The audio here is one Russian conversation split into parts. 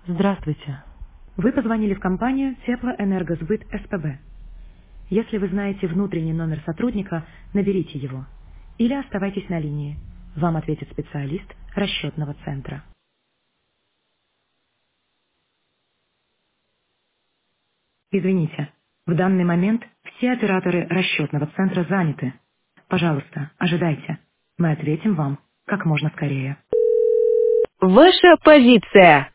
Здравствуйте. Вы позвонили в компанию Теплоэнергосбыт СПБ. Если вы знаете внутренний номер сотрудника, наберите его. Или оставайтесь на линии. Вам ответит специалист расчетного центра. Извините, в данный момент все операторы расчетного центра заняты. Пожалуйста, ожидайте. Мы ответим вам как можно скорее. Ваша позиция.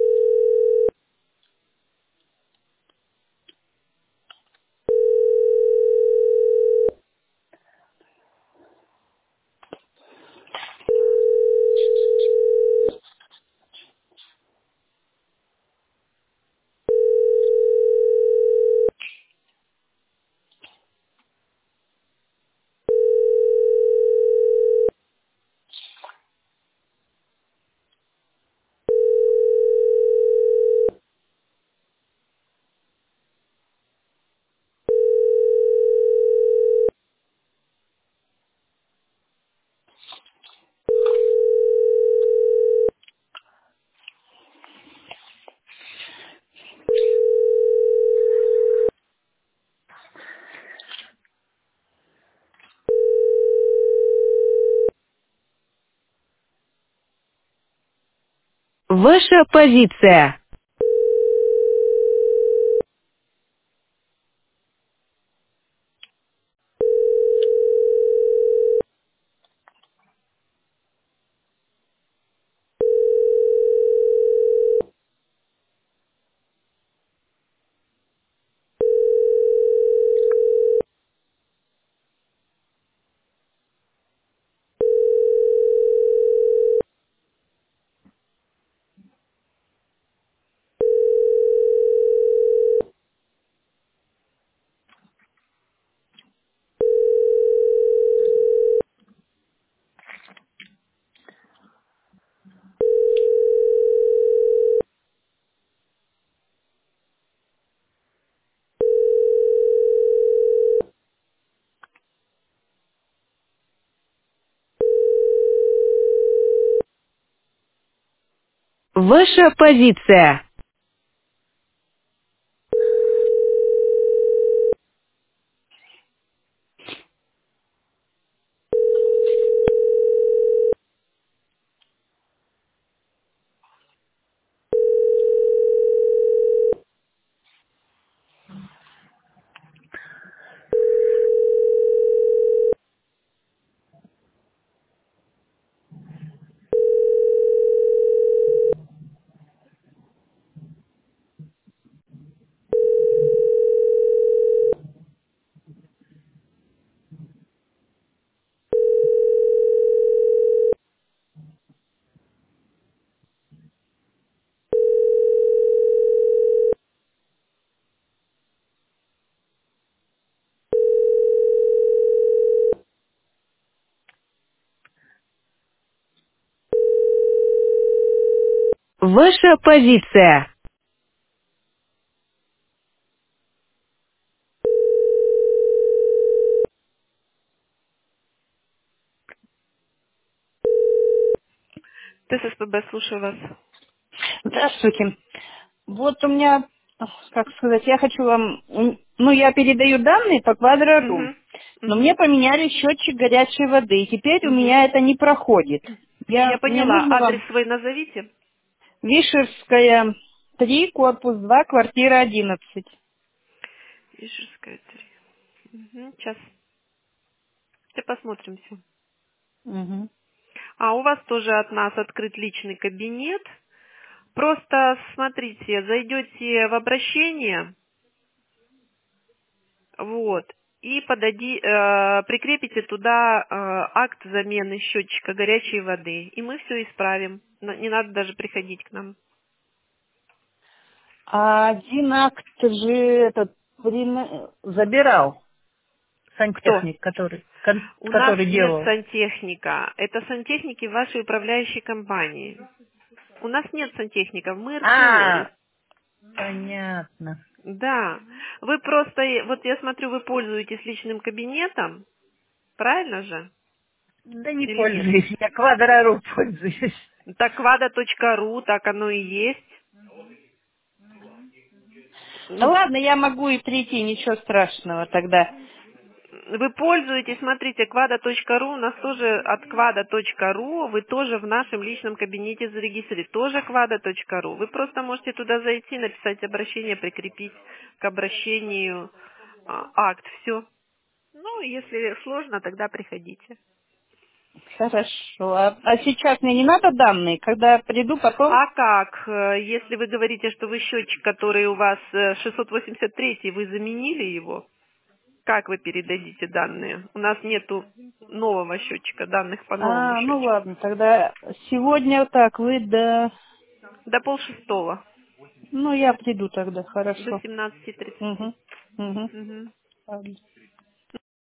Ваша позиция. Ваша позиция. Ваша позиция. ТССПБ, слушаю вас. Здравствуйте. Вот у меня, как сказать, я хочу вам, ну, я передаю данные по квадрору, Угу, но угу, мне поменяли счетчик горячей воды, и теперь у угу. меня это не проходит. Я Мне поняла. нужно Адрес вам свой назовите. Вишерская, 3, корпус 2, квартира 11. Ижевская 3. Угу, сейчас. Все посмотрим все. Мгм. А у вас тоже от нас открыт личный кабинет. Просто смотрите, зайдете в обращение, вот, и прикрепите туда акт замены счетчика горячей воды, и мы все исправим. Не надо даже приходить к нам. А один акт же этот забирал Кто? сантехник, У нас который нет делал. сантехника. Это сантехники вашей управляющей компании. У нас нет сантехников, мы РТО. А, понятно. Да. Вы просто, вот я смотрю, вы пользуетесь личным кабинетом, правильно же? Да не Или нет? пользуюсь, я квадрору пользуюсь. Так, вада.ру, так оно и есть. Да ладно, я могу и прийти, ничего страшного тогда. Вы пользуетесь, смотрите, quada.ru, у нас тоже от quada.ru, вы тоже в нашем личном кабинете зарегистрированы, тоже quada.ru. Вы просто можете туда зайти, написать обращение, прикрепить к обращению акт, все. Ну, если сложно, тогда приходите. Хорошо. А сейчас мне не надо данные? Когда приду, потом... А как, если вы говорите, что вы счетчик, который у вас 683, вы заменили его? Как вы передадите данные? У нас нету нового счетчика, данных по новому А, ну счетчику. ладно, тогда сегодня так, вы до... До полшестого, Ну, я приду тогда, до хорошо. 17:30. Угу, угу. Мгм. Ладно.